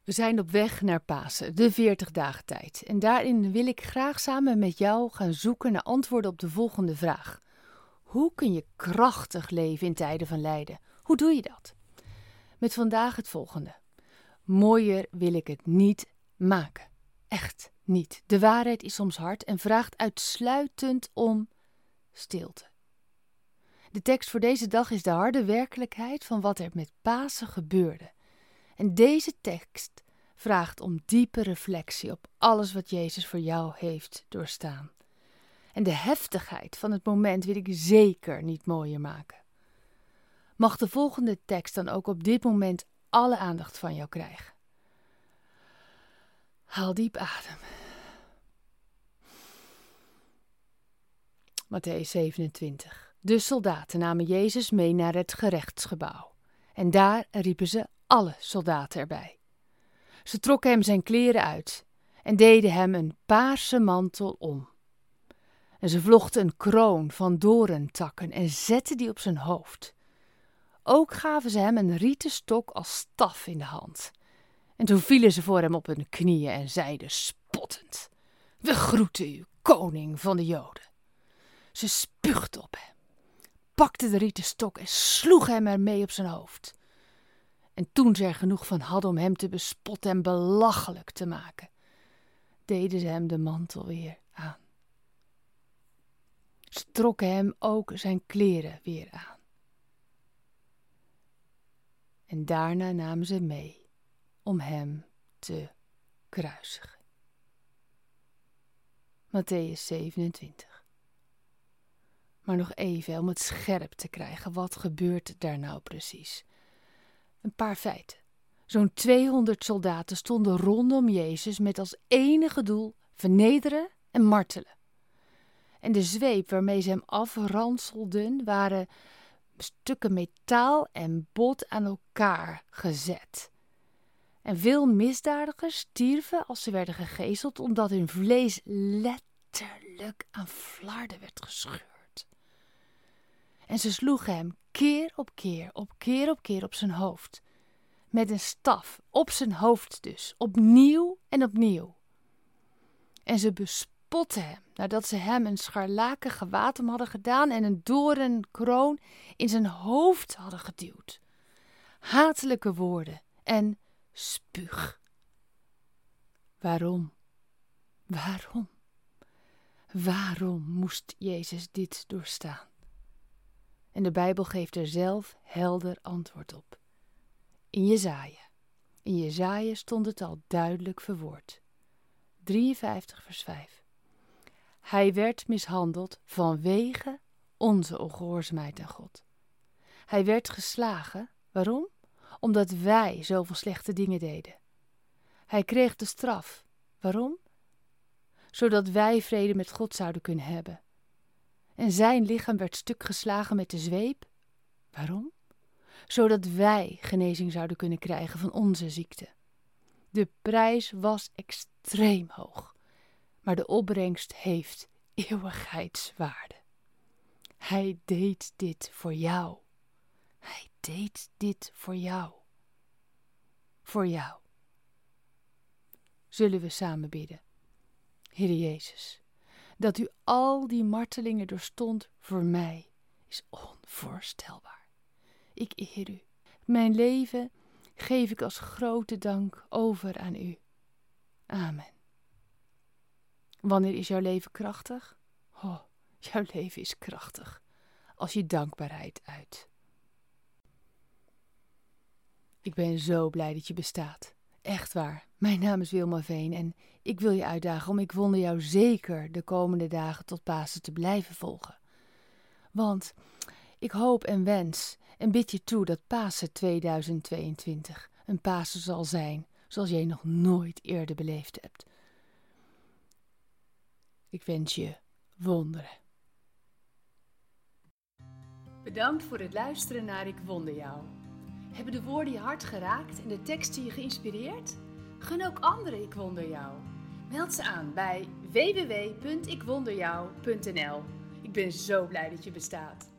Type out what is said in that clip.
We zijn op weg naar Pasen, de 40 dagen tijd. En daarin wil ik graag samen met jou gaan zoeken naar antwoorden op de volgende vraag. Hoe kun je krachtig leven in tijden van lijden? Hoe doe je dat? Met vandaag het volgende. Mooier wil ik het niet maken. Echt niet. De waarheid is soms hard en vraagt uitsluitend om stilte. De tekst voor deze dag is de harde werkelijkheid van wat er met Pasen gebeurde. En deze tekst vraagt om diepe reflectie op alles wat Jezus voor jou heeft doorstaan. En de heftigheid van het moment wil ik zeker niet mooier maken. Mag de volgende tekst dan ook op dit moment alle aandacht van jou krijgen? Haal diep adem. Mattheüs 27. De soldaten namen Jezus mee naar het gerechtsgebouw. En daar riepen ze alle soldaten erbij. Ze trokken hem zijn kleren uit en deden hem een paarse mantel om. En ze vlochten een kroon van doorntakken en zetten die op zijn hoofd. Ook gaven ze hem een rieten stok als staf in de hand. En toen vielen ze voor hem op hun knieën en zeiden spottend: "We groeten u, koning van de Joden." Ze spuugden op hem, pakten de rieten stok en sloegen hem ermee op zijn hoofd. En toen ze er genoeg van hadden om hem te bespotten en belachelijk te maken, deden ze hem de mantel weer aan. Ze trokken hem ook zijn kleren weer aan. En daarna namen ze mee om hem te kruisigen. Mattheüs 27. Maar nog even om het scherp te krijgen, wat gebeurt daar nou precies? Een paar feiten. Zo'n 200 soldaten stonden rondom Jezus met als enige doel vernederen en martelen. En de zweep waarmee ze hem afranselden waren stukken metaal en bot aan elkaar gezet. En veel misdadigers stierven als ze werden gegezeld omdat hun vlees letterlijk aan flarden werd gescheurd. En ze sloegen hem keer op keer op zijn hoofd. Met een staf, op zijn hoofd dus, opnieuw en opnieuw. En ze bespotten hem, nadat ze hem een scharlaken gewaad om hadden gedaan en een doornkroon in zijn hoofd hadden geduwd. Hatelijke woorden en spuug. Waarom? Waarom? Waarom moest Jezus dit doorstaan? En de Bijbel geeft er zelf helder antwoord op. In Jesaja stond het al duidelijk verwoord. 53 vers 5. Hij werd mishandeld vanwege onze ongehoorzaamheid aan God. Hij werd geslagen. Waarom? Omdat wij zoveel slechte dingen deden. Hij kreeg de straf. Waarom? Zodat wij vrede met God zouden kunnen hebben. En zijn lichaam werd stuk geslagen met de zweep. Waarom? Zodat wij genezing zouden kunnen krijgen van onze ziekte. De prijs was extreem hoog, maar de opbrengst heeft eeuwigheidswaarde. Hij deed dit voor jou. Hij deed dit voor jou. Voor jou. Zullen we samen bidden? Heere Jezus, dat u al die martelingen doorstond voor mij is onvoorstelbaar. Ik eer u. Mijn leven geef ik als grote dank over aan u. Amen. Wanneer is jouw leven krachtig? Oh, jouw leven is krachtig als je dankbaarheid uit. Ik ben zo blij dat je bestaat. Echt waar. Mijn naam is Wilma Veen en ik wil je uitdagen om Ik Wonder Jou zeker de komende dagen tot Pasen te blijven volgen. Want ik hoop en wens en bid je toe dat Pasen 2022 een Pasen zal zijn zoals jij nog nooit eerder beleefd hebt. Ik wens je wonderen. Bedankt voor het luisteren naar Ik Wonder Jou. Hebben de woorden je hart geraakt en de teksten je geïnspireerd? Gun ook anderen Ik Wonder Jou. Meld ze aan bij www.ikwonderjou.nl. Ik ben zo blij dat je bestaat.